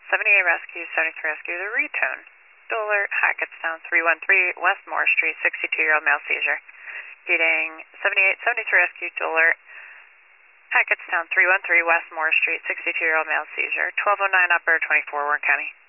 78 Rescue, 73 Rescue, the retone. Dollar, Hackettstown, 313 West Moore Street, 62-year-old male seizure. Reading 78, 73 Rescue, Dollar, Hackettstown, 313 West Moore Street, 62-year-old male seizure. 1209 Upper, 24 Warren County.